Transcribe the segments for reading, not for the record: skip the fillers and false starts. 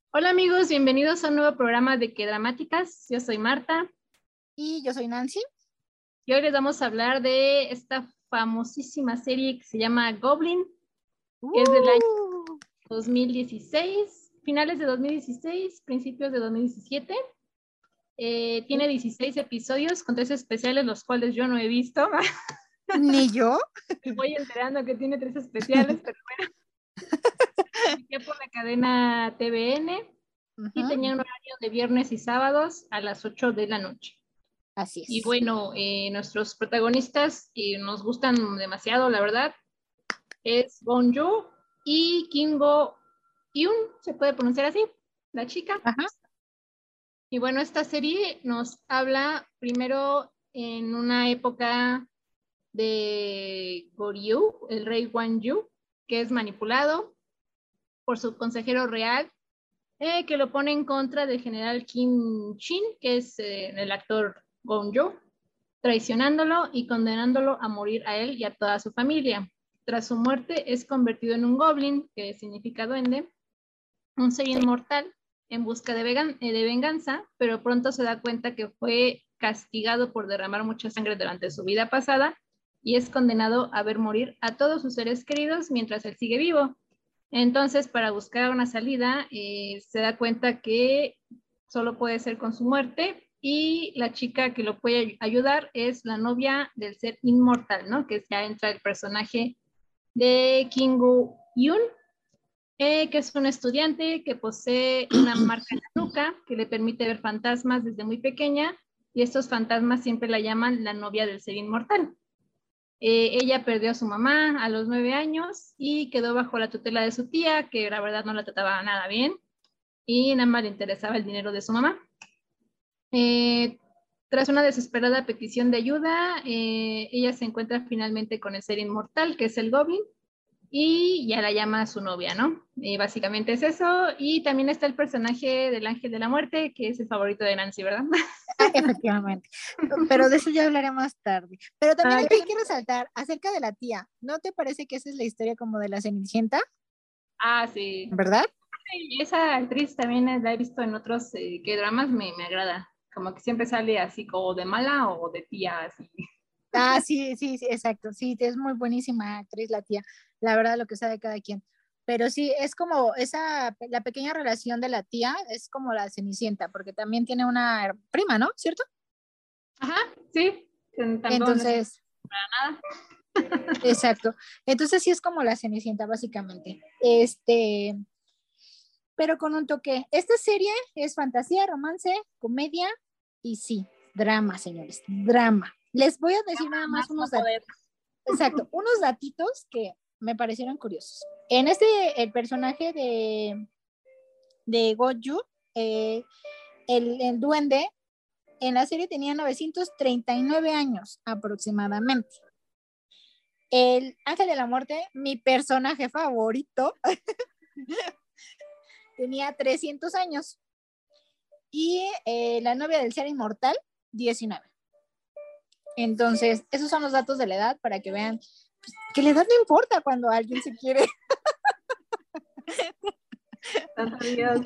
Hola amigos, bienvenidos a un nuevo programa de Que Dramáticas. Yo soy Marta Y yo soy Nancy. y hoy les vamos a hablar de esta famosísima serie que se llama Goblin, que es del año 2016, finales de 2016, principios de 2017. Tiene 16 episodios con 3 especiales, los cuales yo no he visto. Ni yo. Me voy enterando que tiene 3 especiales, pero bueno, que por la cadena TVN y tenía un horario de viernes y sábados a las 8 de la noche. Así Y es. bueno, nuestros protagonistas nos gustan demasiado, la verdad, es Gon Joo y Kim Go Eun, se puede pronunciar así, la chica. Ajá. Y bueno, esta serie nos habla primero en una época de Goryeo, el rey Gwangju, que es manipulado por su consejero real, que lo pone en contra del general Kim Shin, que es el actor Gon Joo, traicionándolo y condenándolo a morir a él y a toda su familia. Tras su muerte es convertido en un goblin, que significa duende, un ser inmortal en busca de venganza, pero pronto se da cuenta que fue castigado por derramar mucha sangre durante su vida pasada y es condenado a ver morir a todos sus seres queridos mientras él sigue vivo. Entonces, para buscar una salida, se da cuenta que solo puede ser con su muerte y la chica que lo puede ayudar es la novia del ser inmortal, ¿no? Que ya entra el personaje de Kim Go-eun, que es un estudiante que posee una marca en la nuca que le permite ver fantasmas desde muy pequeña y estos fantasmas siempre la llaman la novia del ser inmortal. Ella perdió a su mamá a los 9 años y quedó bajo la tutela de su tía, que la verdad no la trataba nada bien y nada más le interesaba el dinero de su mamá. Tras una desesperada petición de ayuda, ella se encuentra finalmente con el ser inmortal, que es el Goblin, y ya la llama su novia, ¿no? Básicamente es eso. Y también está el personaje del Ángel de la Muerte, que es el favorito de Nancy, ¿verdad? Efectivamente. Pero de eso ya hablaré más tarde. Pero también hay que resaltar acerca de la tía. ¿No te parece que esa es la historia como de la Cenicienta? Sí. ¿Verdad? Y esa actriz también la he visto en otros que dramas, me agrada. Como que siempre sale así como de mala o de tía, así. Sí, exacto. Sí, es muy buenísima actriz la tía. La verdad, lo que sabe cada quien. Pero sí, es como la pequeña relación de la tía es como la Cenicienta, porque también tiene una prima, ¿no? ¿Cierto? Ajá, sí. Tampoco no es Entonces, para nada. exacto. Entonces sí es como la Cenicienta, básicamente. Pero con un toque. Esta serie es fantasía, romance, comedia y sí, drama, señores, drama. Les voy a decir nada más Más no poder. unos datitos que me parecieron curiosos. En el personaje de Goju, eh, el duende, en la serie tenía 939 años aproximadamente. El Ángel de la Muerte, mi personaje favorito, tenía 300 años. Y la novia del ser inmortal, 19. Entonces, esos son los datos de la edad para que vean que la edad no importa cuando alguien se quiere. Tanto Dios.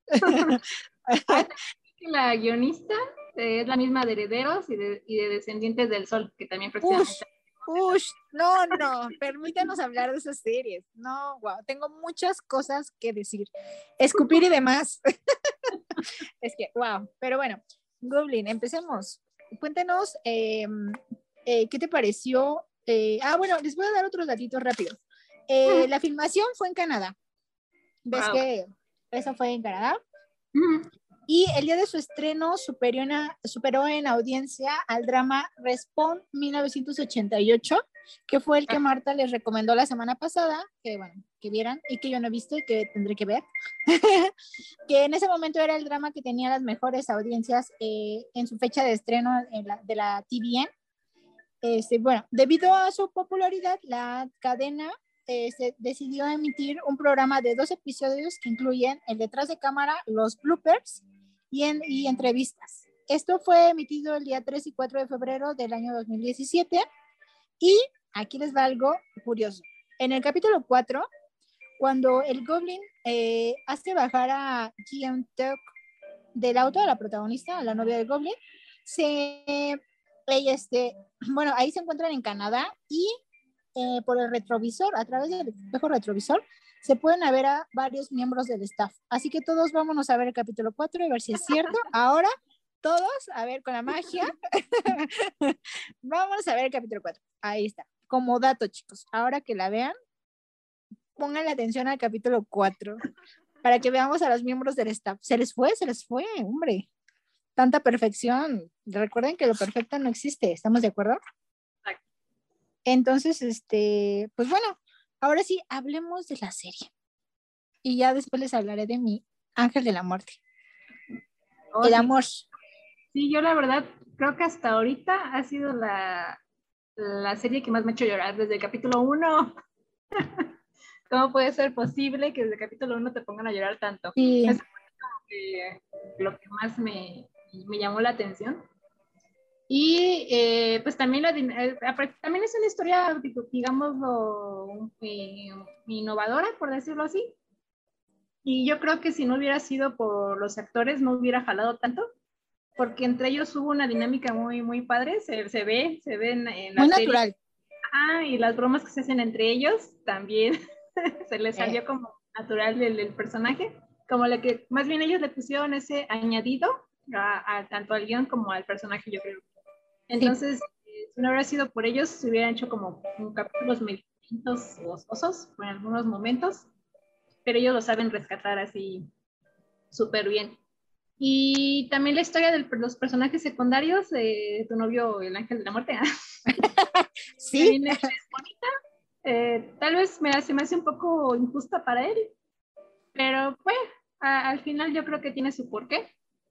La guionista es la misma de Herederos y de Descendientes del Sol, que también próximamente. No, permítanos hablar de esas series. No, wow, tengo muchas cosas que decir. Escupir y demás. Es que, wow, pero bueno, Goblin, empecemos. Cuéntenos, ¿qué te pareció? Bueno, les voy a dar otros datitos rápidos. La filmación fue en Canadá. ¿Ves que eso fue en Canadá? Y el día de su estreno superó en audiencia al drama Respawn 1988, que fue el que Marta les recomendó la semana pasada, que bueno, que vieran y que yo no he visto y que tendré que ver. Que en ese momento era el drama que tenía las mejores audiencias en su fecha de estreno de la TVN. Bueno, debido a su popularidad, la cadena se decidió emitir un programa de 2 episodios que incluyen el detrás de cámara, los bloopers y entrevistas. Esto fue emitido el día 3 y 4 de febrero del año 2017 y aquí les va algo curioso. En el capítulo 4, cuando el Goblin hace bajar a Ji-Eun-teok del auto de la protagonista, la novia del Goblin. Bueno, ahí se encuentran en Canadá y por el retrovisor, a través del espejo retrovisor, se pueden ver a varios miembros del staff. Así que todos vámonos a ver el capítulo 4 y ver si es cierto. Ahora, todos, a ver con la magia, vamos a ver el capítulo 4. Ahí está. Como dato, chicos, ahora que la vean, pongan la atención al capítulo 4 para que veamos a los miembros del staff. Se les fue, hombre. Tanta perfección. Recuerden que lo perfecto no existe, ¿estamos de acuerdo? Entonces, pues bueno, ahora sí, hablemos de la serie. Y ya después les hablaré de mi ángel de la muerte. Oh, el sí. amor. Sí, yo la verdad creo que hasta ahorita ha sido la serie que más me ha hecho llorar desde el capítulo 1. ¿Cómo puede ser posible que desde el capítulo 1 te pongan a llorar tanto? Sí. Es lo que más me llamó la atención. Y pues también, también es una historia, digamos, innovadora, por decirlo así. Y yo creo que si no hubiera sido por los actores, no hubiera jalado tanto, porque entre ellos hubo una dinámica muy, muy padre, se ve en la Muy serie. natural. Y las bromas que se hacen entre ellos también se les salió como natural del personaje, como la que más bien ellos le pusieron ese añadido tanto al guión como al personaje, yo creo. Entonces, si no hubiera sido por ellos, se hubieran hecho como capítulos medio osos en algunos momentos, pero ellos lo saben rescatar así súper bien. Y también la historia de los personajes secundarios, de tu novio, el ángel de la muerte, Sí. también es bonita. Tal vez se me hace un poco injusta para él, pero pues al final yo creo que tiene su porqué.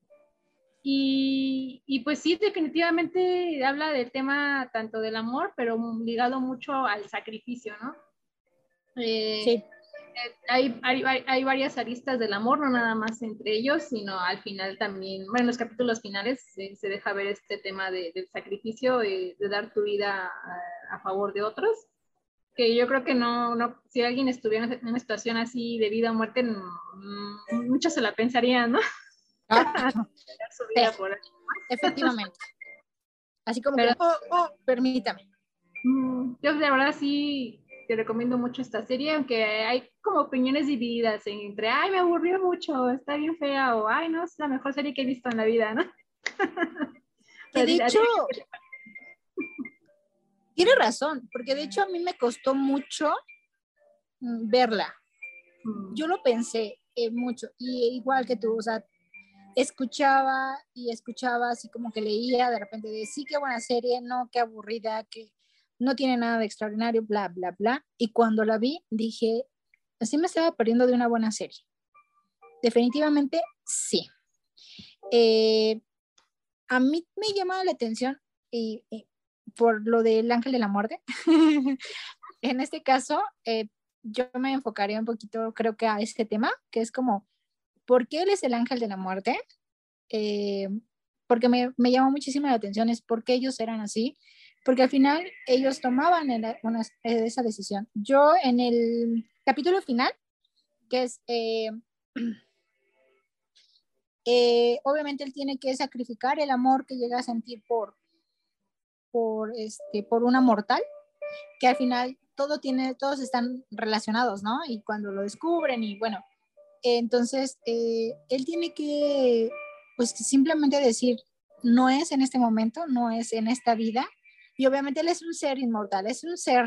Y pues sí, definitivamente habla del tema tanto del amor, pero ligado mucho al sacrificio, ¿no? Sí. Hay varias aristas del amor, no nada más entre ellos, sino al final también, bueno, en los capítulos finales se deja ver este tema del sacrificio, de dar tu vida a favor de otros, que yo creo que no, si alguien estuviera en una situación así de vida o muerte, muchos se la pensarían, ¿no? Ah, Dar su vida por él. efectivamente. Así como Pero, que, permítame. yo de verdad sí te recomiendo mucho esta serie, aunque hay como opiniones divididas entre, ay, me aburrió mucho, está bien fea, o ay, no, es la mejor serie que he visto en la vida, ¿no? Que de hecho, tiene razón, porque de hecho a mí me costó mucho verla. Yo lo pensé mucho, y igual que tú, o sea, escuchaba y escuchaba, así como que leía de repente de sí, qué buena serie, no, qué aburrida, que no tiene nada de extraordinario, bla, bla, bla. Y cuando la vi, dije, así me estaba perdiendo de una buena serie. Definitivamente sí. A mí me llama la atención por lo del ángel de la muerte. En este caso, yo me enfocaría un poquito, creo que a este tema, que es como, ¿por qué él es el ángel de la muerte? Porque me llamó muchísimo la atención es por qué ellos eran así, porque al final ellos tomaban esa decisión. Yo en el capítulo final, que es, obviamente él tiene que sacrificar el amor que llega a sentir por una mortal, que al final todos están relacionados, ¿no? Y cuando lo descubren y bueno, entonces él tiene que pues simplemente decir, no es en este momento, no es en esta vida, y obviamente él es un ser inmortal, es un ser,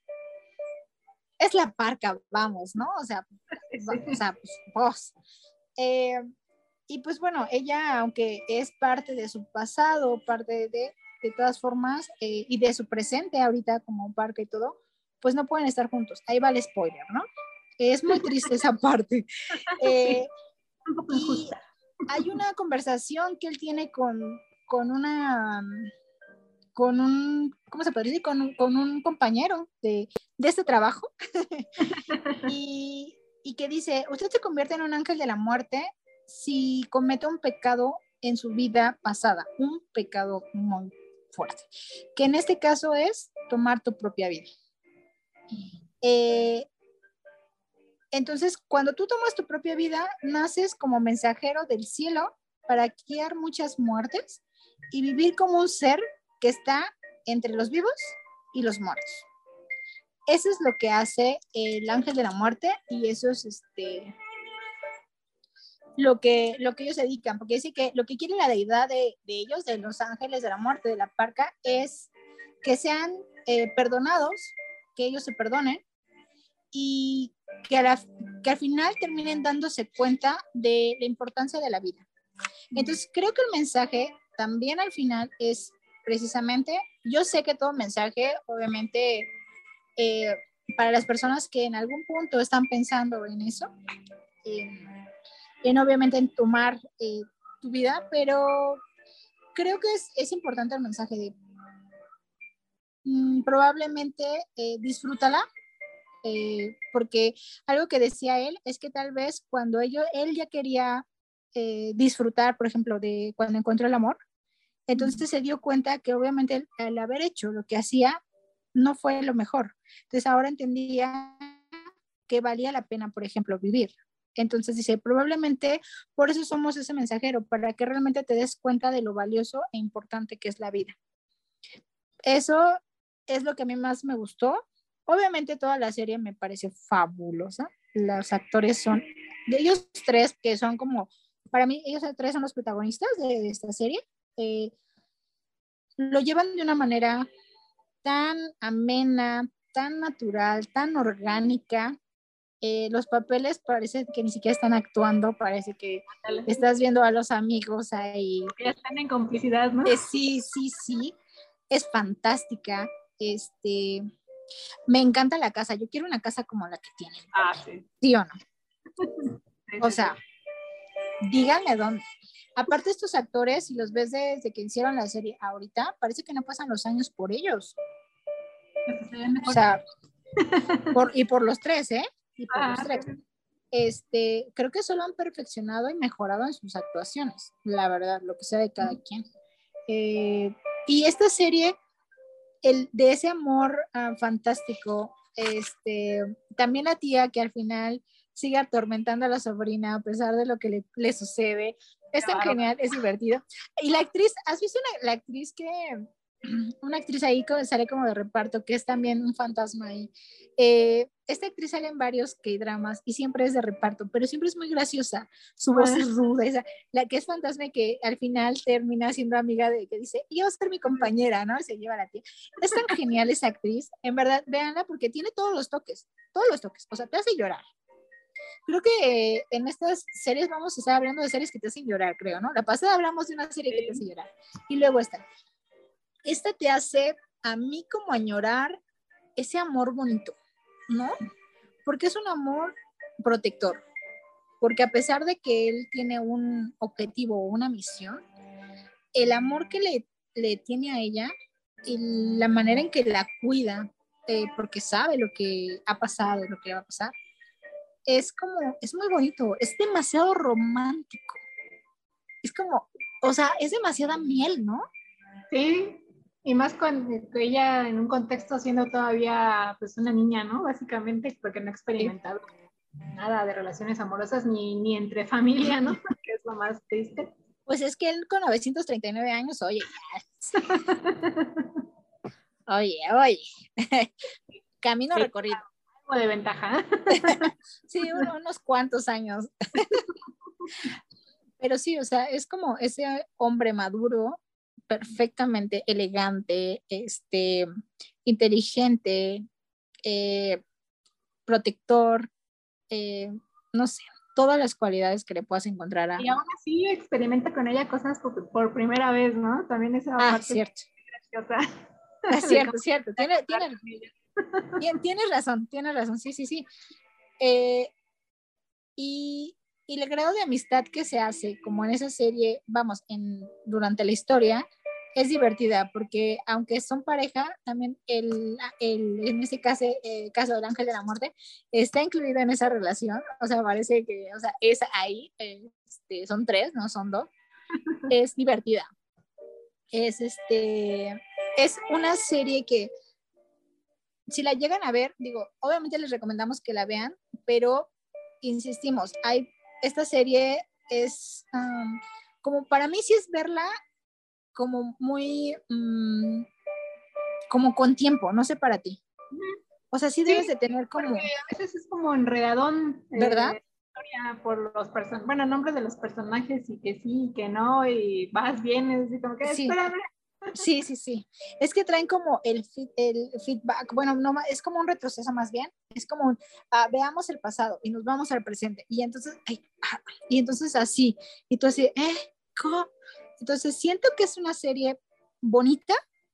es la parca, vamos, ¿no? O sea, pues, vos. Y pues bueno, ella, aunque es parte de su pasado, parte de todas formas, y de su presente ahorita como parca y todo, pues no pueden estar juntos. Ahí va el spoiler, ¿no? Es muy triste esa parte. Sí, un poco Y injusta. hay una conversación que él tiene con un, ¿cómo se puede decir? Con un compañero de este trabajo. y que dice, usted se convierte en un ángel de la muerte si comete un pecado en su vida pasada, un pecado muy fuerte, que en este caso es tomar tu propia vida. Entonces, cuando tú tomas tu propia vida, naces como mensajero del cielo para guiar muchas muertes y vivir como un ser que está entre los vivos y los muertos. Eso es lo que hace el ángel de la muerte y eso es lo que ellos se dedican, porque dice que lo que quiere la deidad de ellos, de los ángeles de la muerte, de la parca, es que sean perdonados, que ellos se perdonen y que al final terminen dándose cuenta de la importancia de la vida. Entonces, creo que el mensaje también al final es precisamente, yo sé que todo mensaje, obviamente, para las personas que en algún punto están pensando en eso, en obviamente en tomar tu vida, pero creo que es importante el mensaje de probablemente disfrútala, porque algo que decía él es que tal vez cuando él ya quería disfrutar, por ejemplo, de cuando encontró el amor, entonces se dio cuenta que obviamente el haber hecho lo que hacía no fue lo mejor. Entonces ahora entendía que valía la pena, por ejemplo, vivir. Entonces dice, probablemente por eso somos ese mensajero, para que realmente te des cuenta de lo valioso e importante que es la vida. Eso es lo que a mí más me gustó. Obviamente toda la serie me parece fabulosa. Los actores son, de ellos tres, que son como, para mí ellos tres son los protagonistas de esta serie, lo llevan de una manera tan amena, tan natural, tan orgánica. Los papeles parece que ni siquiera están actuando, parece que estás viendo a los amigos ahí. Ya están en complicidad, ¿no? Sí, es fantástica. Me encanta la casa, yo quiero una casa como la que tienen. Sí. ¿Sí o no? Sí, o sea, díganme dónde. Aparte estos actores, si los ves desde que hicieron la serie ahorita, parece que no pasan los años por ellos. O sea, por los tres, ¿eh? Y por los tres. Creo que solo han perfeccionado y mejorado en sus actuaciones, la verdad, lo que sea de cada quien. Y esta serie, de ese amor fantástico, también la tía que al final sigue atormentando a la sobrina a pesar de lo que le sucede, es tan genial, es divertido. Y la actriz, ¿has visto la actriz una actriz ahí que sale como de reparto, que es también un fantasma ahí? Esta actriz sale en varios K-dramas y siempre es de reparto, pero siempre es muy graciosa, su voz es ruda, la que es fantasma y que al final termina siendo amiga de, que dice, yo voy a ser mi compañera, ¿no? Se lleva a la tía. Es tan genial esa actriz, en verdad, véanla porque tiene todos los toques, o sea, te hace llorar. Creo que en estas series vamos a estar hablando de series que te hacen llorar, creo, ¿no? La pasada hablamos de una serie que te hace llorar. Y luego esta te hace a mí como añorar ese amor bonito, ¿no? Porque es un amor protector. Porque a pesar de que él tiene un objetivo o una misión, el amor que le tiene a ella y la manera en que la cuida, porque sabe lo que ha pasado, lo que va a pasar, es muy bonito, es demasiado romántico. Es como, o sea, es demasiada miel, ¿no? Sí, y más con ella en un contexto siendo todavía pues una niña, ¿no? Básicamente, porque no ha experimentado nada de relaciones amorosas ni entre familia, ¿no? Que es lo más triste. Pues es que él con 939 años, oye, oye, camino recorrido. Algo de ventaja. Sí, unos cuantos años. Pero sí, o sea, es como ese hombre maduro, perfectamente elegante, inteligente, protector, no sé, todas las cualidades que le puedas encontrar a... Y aún así experimenta con ella cosas por primera vez, ¿no? También esa parte cierto. graciosa. Cierto. Tienes razón, sí. Y el grado de amistad que se hace, como en esa serie, vamos, durante la historia, es divertida, porque aunque son pareja, también en este caso del Ángel de la Muerte, está incluido en esa relación, o sea, parece que, o sea, es ahí, son tres, no son dos, es divertida. Es una serie que si la llegan a ver, digo, obviamente les recomendamos que la vean, pero insistimos, esta serie es como para mí sí es verla como muy, como con tiempo, no sé para ti. O sea, sí debes Sí, de tener como... porque a veces es como enredadón, ¿Verdad? historia por los personajes, bueno, nombres de los personajes y que sí y que no, y vas, vienes, y como que Sí, espérame. sí, sí, sí. Es que traen como el feedback, bueno, no, es como un retroceso más bien, es como un, veamos el pasado y nos vamos al presente. Y entonces, y entonces así, y tú así, ¿cómo? Entonces siento que es una serie bonita,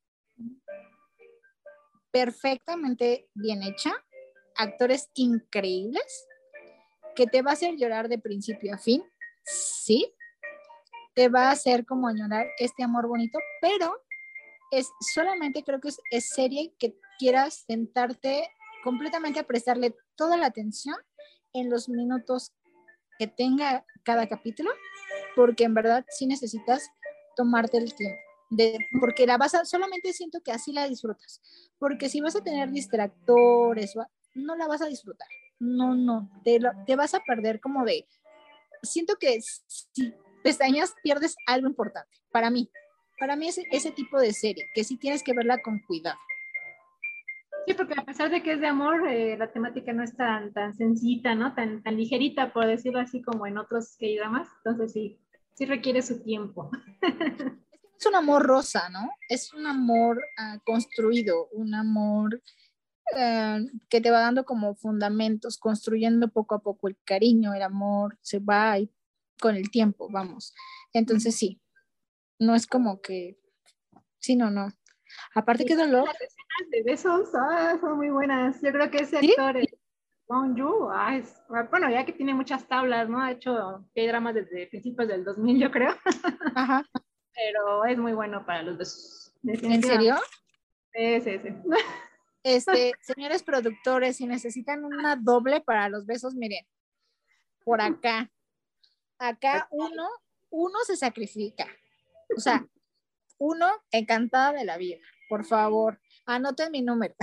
perfectamente bien hecha, actores increíbles, que te va a hacer llorar de principio a fin, sí, te va a hacer como añorar este amor bonito, pero es solamente creo que es serie que quieras sentarte completamente a prestarle toda la atención en los minutos que tenga cada capítulo, porque en verdad sí necesitas tomarte el tiempo. Porque solamente siento que así la disfrutas. Porque si vas a tener distractores, no la vas a disfrutar. No, no, te vas a perder como de, siento que si pestañas pierdes algo importante para mí. Para mí es ese tipo de serie, que sí tienes que verla con cuidado. Sí, porque a pesar de que es de amor, la temática no es tan sencilla, ¿no? Tan ligerita, por decirlo así, como en otros K-dramas. Entonces sí requiere su tiempo. Es un amor rosa, ¿no? Es un amor construido, un amor que te va dando como fundamentos, construyendo poco a poco el cariño, el amor, se va y con el tiempo, vamos. Entonces sí, no es como que, sí, no, no. Aparte Y que dolor, las escenas de besos, son muy buenas. Yo creo que ese ¿sí? actor, Bong Joon, bueno, ya que tiene muchas tablas, ¿no? Ha hecho K-dramas desde principios del 2000, yo creo, Ajá, pero es muy bueno para los besos, ¿en serio? definitivamente. Sí, sí. Señores productores, si necesitan una doble para los besos, miren, por acá uno se sacrifica. O sea, uno encantada de la vida. Por favor, anoten mi número.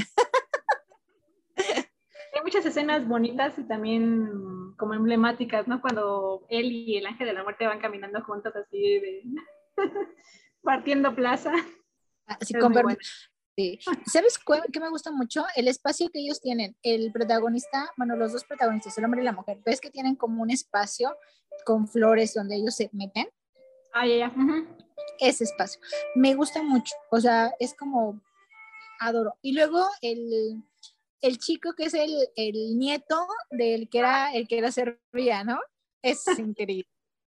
Hay muchas escenas bonitas y también como emblemáticas, ¿no? Cuando él y el ángel de la muerte van caminando juntos así de partiendo plaza. Así Es muy bueno. sí. ¿Sabes qué me gusta mucho? El espacio que ellos tienen. El protagonista, bueno, los dos protagonistas, el hombre y la mujer, ves que tienen como un espacio con flores donde ellos se meten. Ya. Uh-huh. Ese espacio. Me gusta mucho. O sea, es como adoro. Y luego el chico que es el nieto del que era servía, ¿no? Es increíble.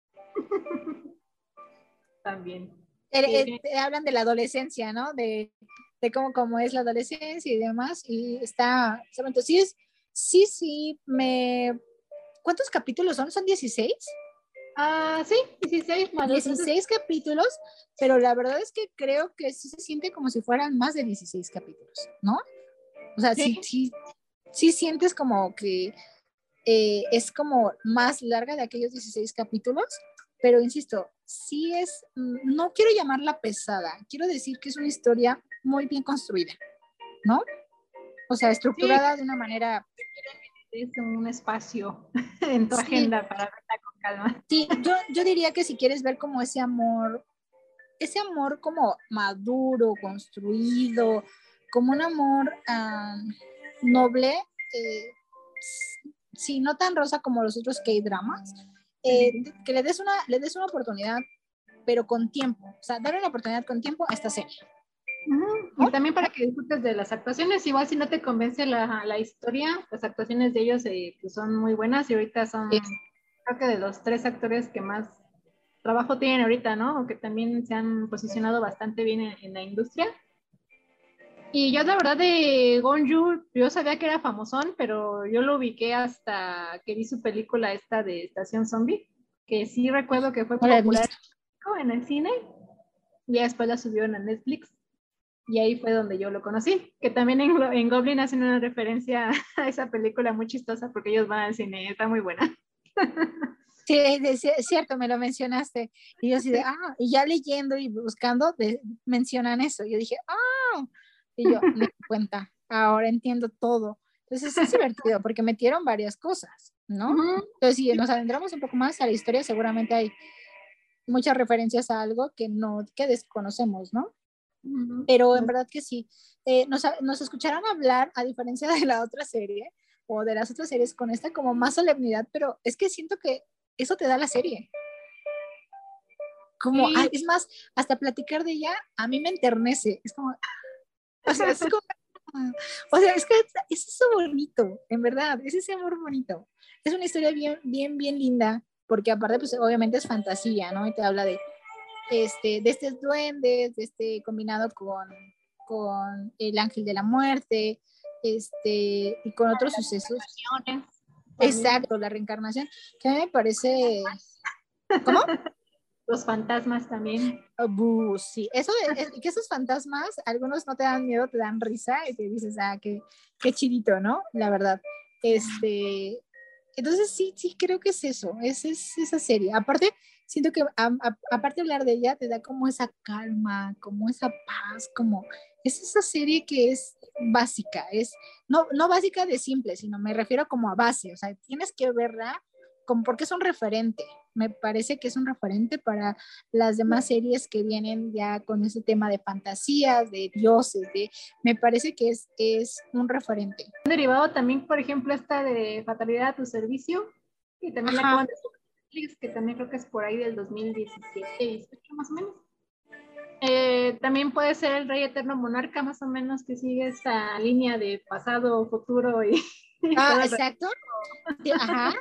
También. Hablan de la adolescencia, ¿no? De cómo es la adolescencia y demás. Y entonces sí, ¿cuántos capítulos son? ¿Son 16? Sí, 16 más los meses. 16 capítulos, pero la verdad es que creo que sí se siente como si fueran más de 16 capítulos, ¿no? O sea, Sí, sí sientes como que es como más larga de aquellos 16 capítulos, pero insisto, sí no quiero llamarla pesada, quiero decir que es una historia muy bien construida, ¿no? O sea, sí, estructurada de una manera... es un espacio en tu Sí, agenda para verla con calma. sí, yo diría que si quieres ver como ese amor como maduro, construido, como un amor noble, eh, sí, no tan rosa como los otros K-dramas, Sí. que le des una oportunidad, pero con tiempo, o sea, darle una oportunidad con tiempo a esta serie. Y también para que disfrutes de las actuaciones, igual si no te convence la historia, las actuaciones de ellos pues son muy buenas y ahorita son, creo que de los 3 actores que más trabajo tienen ahorita, ¿no? O que también se han posicionado bastante bien en la industria. Y yo la verdad de Gonju, yo sabía que era famosón, pero yo lo ubiqué hasta que vi su película esta de Estación Zombie, que sí recuerdo que fue No la he popular visto. en el cine, y después la subieron a Netflix. Y ahí fue donde yo lo conocí, que también en Goblin hacen una referencia a esa película muy chistosa porque ellos van al cine, está muy buena. Sí, es cierto, me lo mencionaste. Y yo así de, y ya leyendo y buscando, mencionan eso. Yo dije, y yo me di cuenta, ahora entiendo todo. Entonces es divertido porque metieron varias cosas. ¿no? Ujú. Entonces, si nos adentramos un poco más a la historia, seguramente hay muchas referencias a algo que desconocemos, ¿no? Ujú. Pero en verdad que sí. Nos escucharán hablar, a diferencia de la otra serie, o de las otras series, con esta como más solemnidad, pero es que siento que eso te da la serie. Como, Sí, es más, hasta platicar de ella a mí me enternece. Es como, o sea, es como, o sea, es que es eso bonito, en verdad, es ese amor bonito. Es una historia bien, bien, bien linda, porque aparte, pues obviamente es fantasía, ¿no? Y te habla de estos duendes, de combinado con el ángel de la muerte, y con otros sucesos. también Exacto, la reencarnación, que a mí me parece, ¿cómo? los fantasmas también. Sí, que esos fantasmas, algunos no te dan miedo, te dan risa y te dices, qué chidito, ¿no? La verdad. Entonces sí, sí, creo que es eso, es esa serie. Aparte, siento que aparte de hablar de ella, te da como esa calma, como esa paz, como es esa serie que es básica, no básica de simple, sino me refiero como a base, o sea, tienes que verla como porque es un referente. Me parece que es un referente para las demás series que vienen ya con ese tema de fantasías, de dioses, me parece que es un referente. Han derivado también, por ejemplo, esta de Fatalidad a tu servicio, que también la Ajá. acaban de subir a Netflix, que también creo que es por ahí del 2017, 18 más o menos. También puede ser el Rey Eterno Monarca, más o menos, que sigue esta línea de pasado, futuro y, y todo el resto. Exacto. Sí, ajá.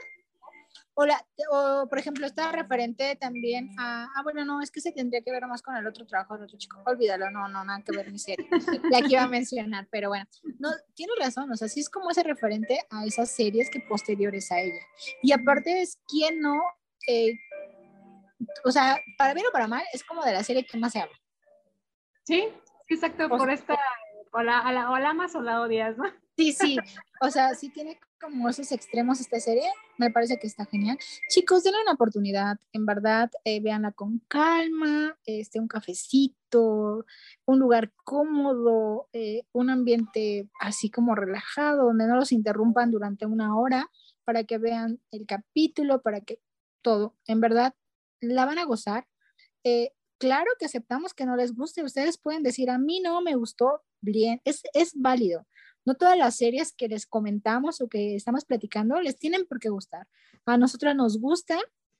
O, por ejemplo, está referente también bueno, no, es que se tendría que ver más con el otro trabajo del otro chico. Olvídalo, no, nada que ver mi serie. La que iba a mencionar, pero bueno, no, tienes razón, o sea, sí es como ese referente a esas series que posteriores a ella. Y aparte es quien no, eh, o sea, para bien o para mal, es como de la serie que más se habla. Sí, exacto, O por sea, esta, o la amas o la odias, ¿no? sí, sí, o sea, sí tiene como esos extremos esta serie, me parece que está genial. Chicos, denle una oportunidad, en verdad, véanla con calma, un cafecito, un lugar cómodo, un ambiente así como relajado, donde no los interrumpan durante una hora para que vean el capítulo, para que todo, en verdad, la van a gozar. Claro que aceptamos que no les guste, ustedes pueden decir, a mí no me gustó, bien, es válido. No todas las series que les comentamos o que estamos platicando les tienen por qué gustar. A nosotras nos gustan,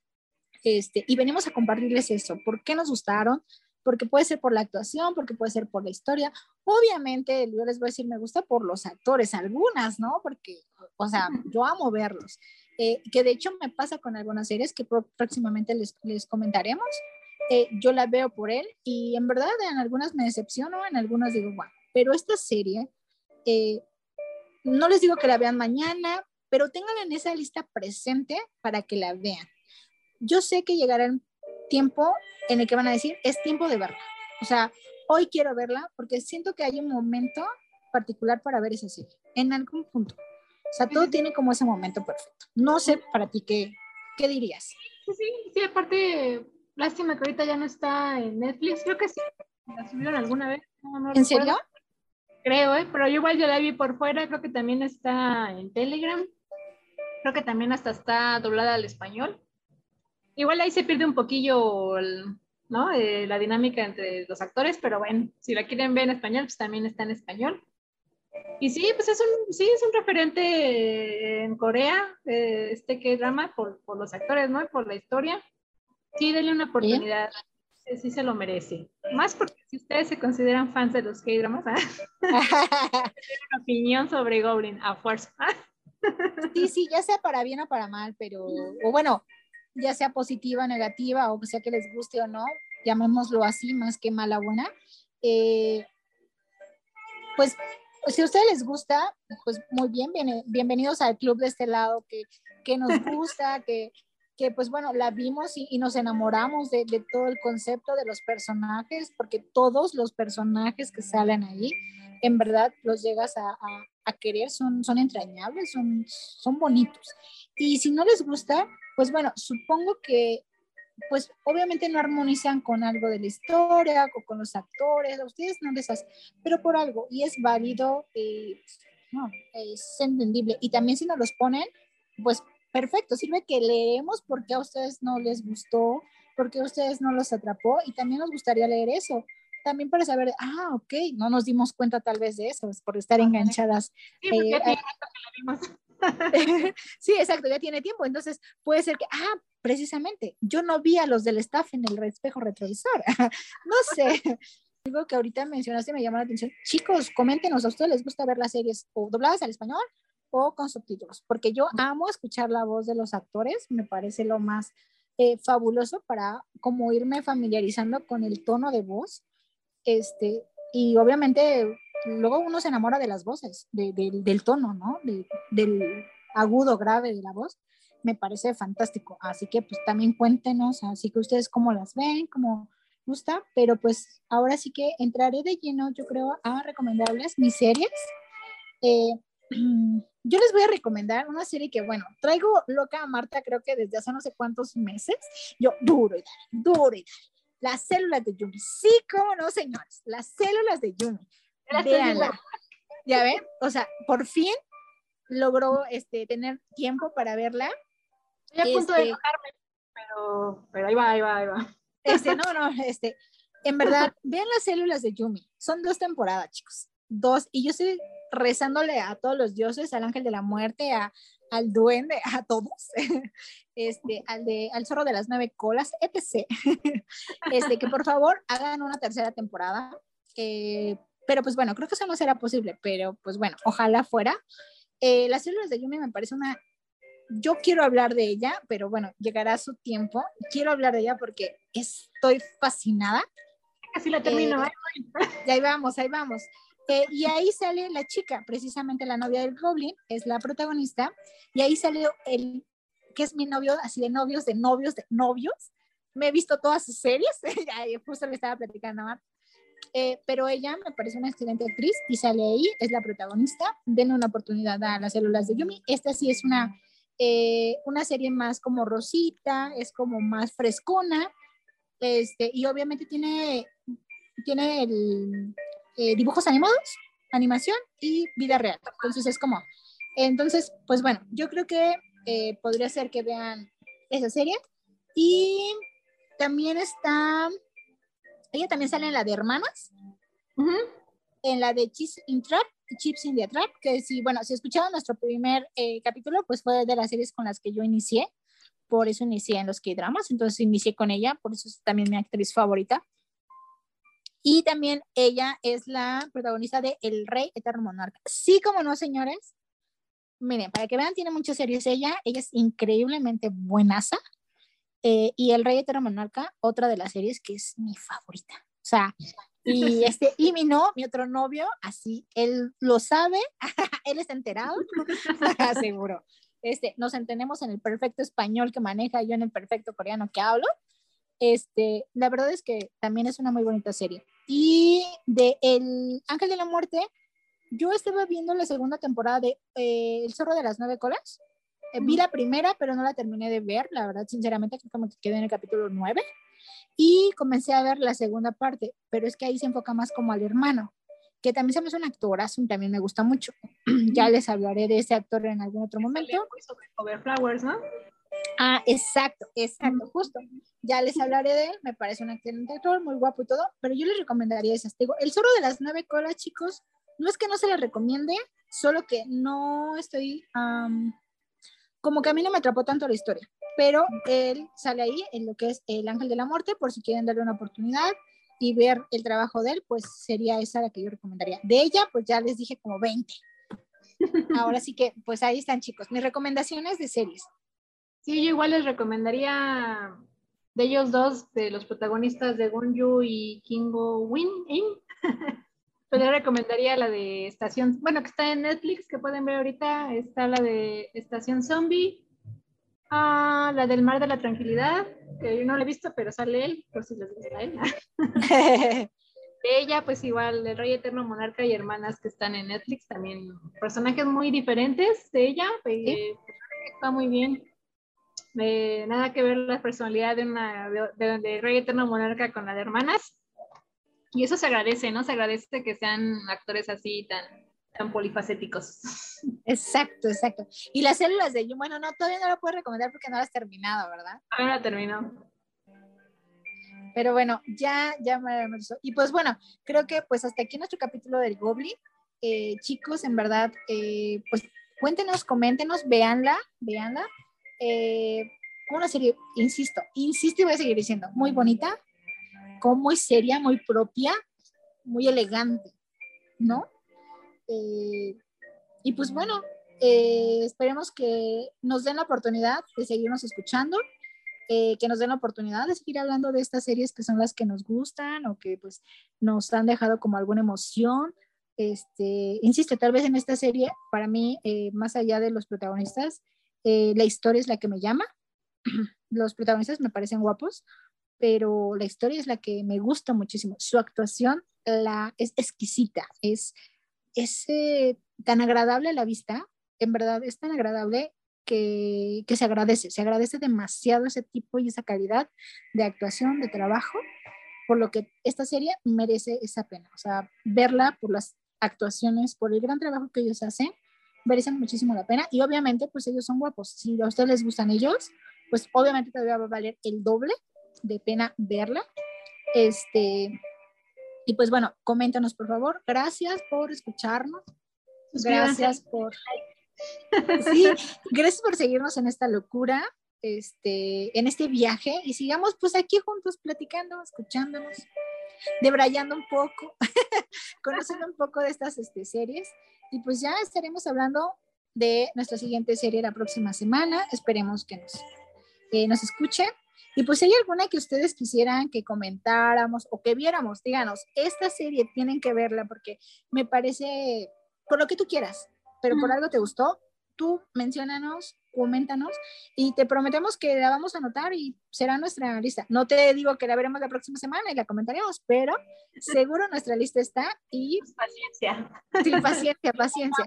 y venimos a compartirles eso. ¿Por qué nos gustaron? Porque puede ser por la actuación, porque puede ser por la historia. Obviamente, yo les voy a decir, me gusta por los actores, algunas, ¿no? Porque, o sea, yo amo verlos. Que de hecho me pasa con algunas series que próximamente les comentaremos. Yo la veo por él y en verdad en algunas me decepciono, en algunas digo, bueno, pero esta serie, eh, no les digo que la vean mañana, pero tengan en esa lista presente para que la vean. Yo sé que llegará un tiempo en el que van a decir, es tiempo de verla. O sea, hoy quiero verla porque siento que hay un momento particular para ver esa serie, en algún punto. O sea, Sí, todo sí, sí. tiene como ese momento perfecto. No sé para ti qué dirías. Sí, sí, sí, aparte, lástima que ahorita ya no está en Netflix, creo que sí, la subieron alguna vez, no, no ¿En serio? recuerdo, creo, pero yo igual ya la vi por fuera, creo que también está en Telegram, creo que también hasta está doblada al español. Igual ahí se pierde un poquillo, ¿no? La dinámica entre los actores, pero bueno, si la quieren ver en español, pues también está en español. Y sí, pues sí, es un referente en Corea, este K-drama por los actores, ¿no? Y por la historia. Sí, denle una ¿Sí? oportunidad, sí se lo merece. Más porque si ustedes se consideran fans de los K-dramas, una opinión sobre Goblin a fuerza. Sí, sí, ya sea para bien o para mal, pero, o bueno, ya sea positiva, negativa, o sea que les guste o no, llamémoslo así, más que mala buena. Eh, pues si a ustedes les gusta, pues muy bien, bienvenidos al club de este lado que nos gusta, que pues bueno, la vimos y nos enamoramos de todo el concepto de los personajes, porque todos los personajes que salen ahí, en verdad los llegas a querer, son entrañables, son bonitos. Y si no les gusta, pues bueno, supongo que pues obviamente no armonizan con algo de la historia o con los actores, a ustedes no les hace, pero por algo, y es válido, no, es entendible. Y también si nos los ponen, pues perfecto, sirve que leemos porque a ustedes no les gustó, porque a ustedes no los atrapó y también nos gustaría leer eso. También para saber, ok, no nos dimos cuenta tal vez de eso, es por estar enganchadas. Sí, porque ya tiene rato que la vimos. Sí, exacto, ya tiene tiempo. Entonces puede ser que, precisamente, yo no vi a los del staff en el espejo retrovisor. No sé. Algo que ahorita mencionaste me llamó la atención. Chicos, coméntenos, ¿a ustedes les gusta ver las series o dobladas al español o con subtítulos? Porque yo amo escuchar la voz de los actores, me parece lo más fabuloso para como irme familiarizando con el tono de voz. Y obviamente luego uno se enamora de las voces, del tono, ¿no? Del agudo, grave de la voz. Me parece fantástico. Así que pues también cuéntenos, así que ustedes cómo las ven, cómo gusta, pero pues ahora sí que entraré de lleno, yo creo, a recomendarles mis series. Eh, yo les voy a recomendar una serie que, bueno, traigo loca a Marta creo que desde hace no sé cuántos meses. Yo, duro y dale, duro y dale. Las células de Yumi. Sí, cómo no, señores. Las células de Yumi. Véanla. Ya ven, o sea, por fin logró tener tiempo para verla. Estoy a punto de enojarme, pero ahí va, ahí va, ahí va. En verdad, vean las células de Yumi. Son 2 temporadas, chicos. 2. Y yo estoy rezándole a todos los dioses, al ángel de la muerte, al duende, a todos, al zorro de las 9 colas, etc. Que por favor hagan una tercera temporada. Pero pues bueno, creo que eso no será posible, pero pues bueno, ojalá fuera. Las células de Yumi me parece yo quiero hablar de ella, pero bueno, llegará su tiempo. Quiero hablar de ella porque estoy fascinada. Casi la termino. Y ahí vamos, ahí vamos. Y ahí sale la chica, precisamente la novia del Goblin, es la protagonista, y ahí sale que es mi novio, así de novios, de novios, de novios. Me he visto todas sus series, justo le estaba platicando a pero ella me parece una excelente actriz y sale ahí, es la protagonista. Denle una oportunidad a las células de Yumi. Esta sí es una serie más como rosita, es como más frescona, y obviamente tiene dibujos animados, animación y vida real. Entonces, pues bueno, yo creo que podría ser que vean esa serie. Y también ella también sale en la de Hermanas, en la de Chips in the Trap, que si escucharon nuestro primer capítulo, pues fue de las series con las que yo inicié, por eso inicié en los K-dramas, entonces inicié con ella, por eso es también mi actriz favorita. Y también ella es la protagonista de El Rey Eterno Monarca. Sí, como no, señores. Miren, para que vean, tiene muchas series ella es increíblemente buenaza. Y El Rey Eterno Monarca, otra de las series que es mi favorita. O sea, y mi otro novio, así, él lo sabe, él está enterado, seguro. Nos entendemos en el perfecto español que maneja, yo en el perfecto coreano que hablo. La verdad es que también es una muy bonita serie. Y de El Ángel de la Muerte, yo estaba viendo la segunda temporada de El Zorro de las 9 colas. Vi la primera, pero no la terminé de ver, la verdad, sinceramente, creo que me quedé en el capítulo 9. Y comencé a ver la segunda parte, pero es que ahí se enfoca más como al hermano, que también se me hace un actorazo y también me gusta mucho. Ya les hablaré de ese actor en algún otro momento. Over Flowers, ¿no? Exacto, justo. Ya les hablaré de él, me parece un excelente actor, muy guapo y todo, pero yo les recomendaría esas. Digo, El Zorro de las 9 colas, chicos, no es que no se les recomiende, solo que no estoy, como que a mí no me atrapó tanto la historia, pero él sale ahí en lo que es El Ángel de la Muerte, por si quieren darle una oportunidad y ver el trabajo de él, pues sería esa la que yo recomendaría. De ella, pues ya les dije como 20. Ahora sí que, pues ahí están, chicos, mis recomendaciones de series. Sí, yo igual les recomendaría de ellos dos, de los protagonistas de Wonju y Kingo Win, pues les recomendaría la de Estación, bueno, que está en Netflix, que pueden ver ahorita, está la de Estación Zombie, la del Mar de la Tranquilidad, que yo no la he visto, pero sale él, por si les gusta él. De ella, pues igual, El Rey Eterno Monarca y Hermanas, que están en Netflix, también personajes muy diferentes de ella, ¿sí? Está muy bien. Nada que ver la personalidad de Rey Eterno Monarca con la de Hermanas. Y eso se agradece, ¿no? Se agradece que sean actores así tan Tan polifacéticos. Exacto, exacto. Y las células de Jung, bueno, no, todavía no lo puedo recomendar porque no lo has terminado, ¿verdad? Ahora terminó. Pero bueno, ya me gustó. Y pues bueno, creo que pues hasta aquí nuestro capítulo del Goblin. Chicos, en verdad, pues cuéntenos, coméntenos, véanla. Una serie, insisto y voy a seguir diciendo, muy bonita, como muy seria, muy propia, muy elegante, ¿no? Y pues bueno, esperemos que nos den la oportunidad de seguirnos escuchando, que nos den la oportunidad de seguir hablando de estas series que son las que nos gustan o que pues nos han dejado como alguna emoción. Insisto, tal vez en esta serie, para mí, más allá de los protagonistas, la historia es la que me llama. Los protagonistas me parecen guapos, pero la historia es la que me gusta muchísimo. Su actuación es exquisita, es tan agradable a la vista, en verdad es tan agradable que se agradece demasiado ese tipo y esa calidad de actuación, de trabajo, por lo que esta serie merece esa pena, o sea, verla por las actuaciones, por el gran trabajo que ellos hacen, merece muchísimo la pena y obviamente pues ellos son guapos, si a ustedes les gustan ellos, pues obviamente todavía va a valer el doble de pena verla. Y pues bueno, coméntanos por favor. Gracias por escucharnos. Gracias por... Sí, gracias por seguirnos en esta locura, en este viaje y sigamos pues aquí juntos platicando, escuchándonos, debrayando un poco, conociendo un poco de estas series y pues ya estaremos hablando de nuestra siguiente serie la próxima semana. Esperemos que nos escuchen. Y pues si hay alguna que ustedes quisieran que comentáramos o que viéramos, díganos, esta serie tienen que verla porque me parece, por lo que tú quieras, pero por algo te gustó, tú menciónanos, coméntanos y te prometemos que la vamos a anotar y será nuestra lista. No te digo que la veremos la próxima semana y la comentaremos, pero seguro nuestra lista está y... Paciencia. Sí, paciencia.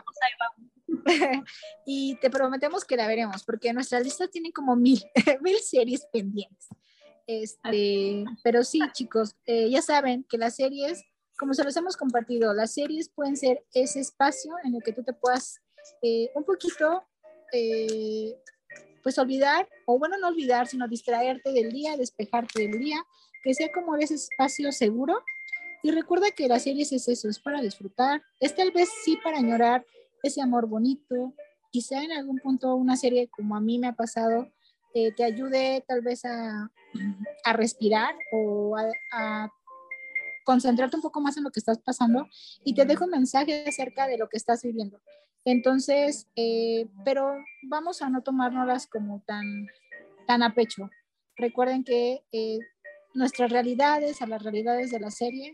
Y te prometemos que la veremos porque nuestra lista tiene como 1000 series pendientes. Pero sí, chicos, ya saben que las series, como se los hemos compartido, las series pueden ser ese espacio en el que tú te puedas un poquito pues olvidar, o bueno, no olvidar, sino distraerte del día, despejarte del día, que sea como ese espacio seguro. Y recuerda que las series es eso, es para disfrutar, es tal vez sí para añorar ese amor bonito, quizá en algún punto una serie como a mí me ha pasado, te ayude tal vez a respirar o a concentrarte un poco más en lo que estás pasando y te dejo un mensaje acerca de lo que estás viviendo. Entonces, pero vamos a no tomárnoslas como tan a pecho. Recuerden que nuestras realidades, a las realidades de las series,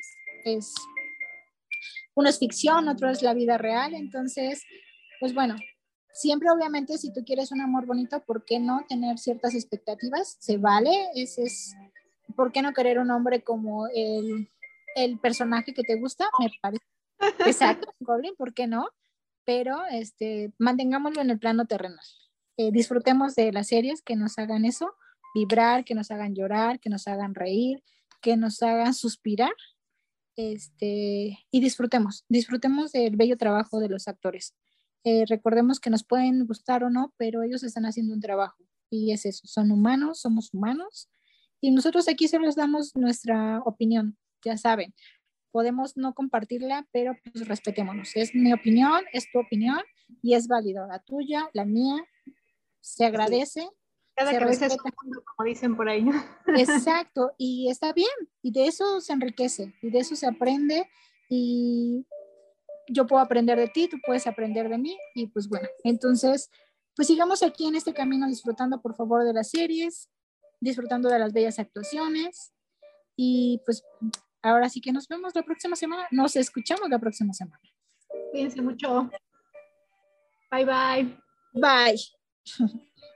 uno es ficción, otro es la vida real. Entonces, pues bueno, siempre obviamente si tú quieres un amor bonito, ¿por qué no tener ciertas expectativas? Se vale, ¿por qué no querer un hombre como el personaje que te gusta? Me parece. Exacto, Goblin, ¿por qué no? Pero mantengámoslo en el plano terrenal. Disfrutemos de las series que nos hagan eso, vibrar, que nos hagan llorar, que nos hagan reír, que nos hagan suspirar, y disfrutemos del bello trabajo de los actores. Recordemos que nos pueden gustar o no, pero ellos están haciendo un trabajo y es eso, son humanos, somos humanos y nosotros aquí solo les damos nuestra opinión, ya saben, podemos no compartirla, pero pues respetémonos. Es mi opinión, es tu opinión y es válido. La tuya, la mía, se agradece. Cada cabeza es un mundo, como dicen por ahí. Exacto, y está bien, y de eso se enriquece, y de eso se aprende, y yo puedo aprender de ti, tú puedes aprender de mí, y pues bueno, entonces, pues sigamos aquí en este camino disfrutando por favor de las series, disfrutando de las bellas actuaciones, y pues ahora sí que nos vemos la próxima semana, nos escuchamos la próxima semana. Cuídense mucho. Bye, bye. Bye.